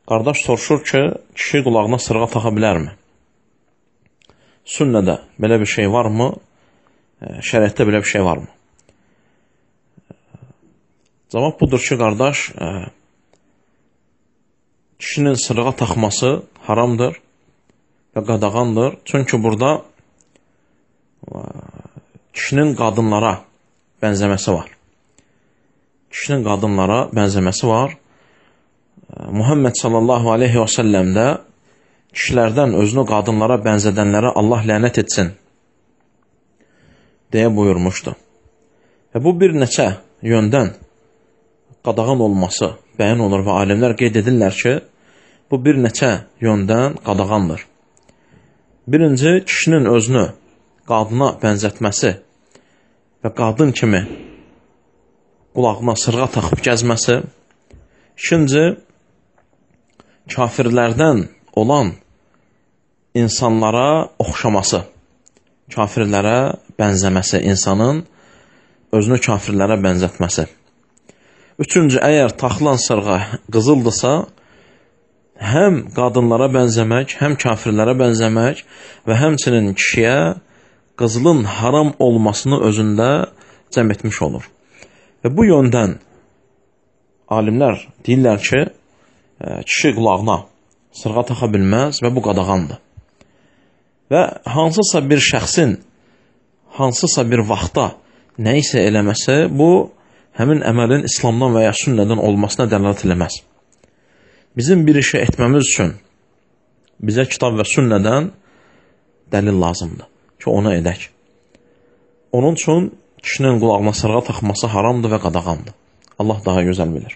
Qardaş soruşur ki, kişi qulağına sırğa taxa bilərmi? Sünnədə belə bir şey varmı? Şəriətdə belə bir şey varmı? Cavab budur ki, qardaş, kişinin sırğa taxması haramdır və qadağandır. Çünki burada kişinin qadınlara bənzəməsi var. Kişinin qadınlara bənzəməsi var. Muhammed sallallahu aleyhi və səlləm də kişilərdən özünü qadınlara bənzədənlərə Allah lənət etsin deyə buyurmuşdu. Və bu bir neçə yöndən qadağan olması bəyan olur və alimlər qeyd edirlər ki, bu bir neçə yöndən qadağandır. Birinci, kişinin özünü qadına bənzətməsi və qadın kimi qulağına sırğa taxıb gəzməsi. İkinci, kafirlərdən olan insanlara oxşaması, kafirlərə bənzəməsi, insanın özünü kafirlərə bənzətməsi. Üçüncü, əgər taxılan sırğa qızıldırsa, həm qadınlara bənzəmək, həm kafirlərə bənzəmək və həmçinin kişiyə qızılın haram olmasını özündə cəm etmiş olur. Və bu yöndən alimlər deyirlər ki, kişi qulağına sırğa taxa bilməz və bu qadağandır. Və hansısa bir şəxsin hansısa bir vaxtda nə isə eləməsi, bu həmin əməlin İslamdan və ya sünnədən olmasına dəlalət eləməz. Bizim bir işi etməmiz üçün bizə kitab və sünnədən dəlil lazımdır ki, onu edək. Onun üçün kişinin qulağına sırğa taxması haramdır və qadağandır. Allah daha gözəl bilir.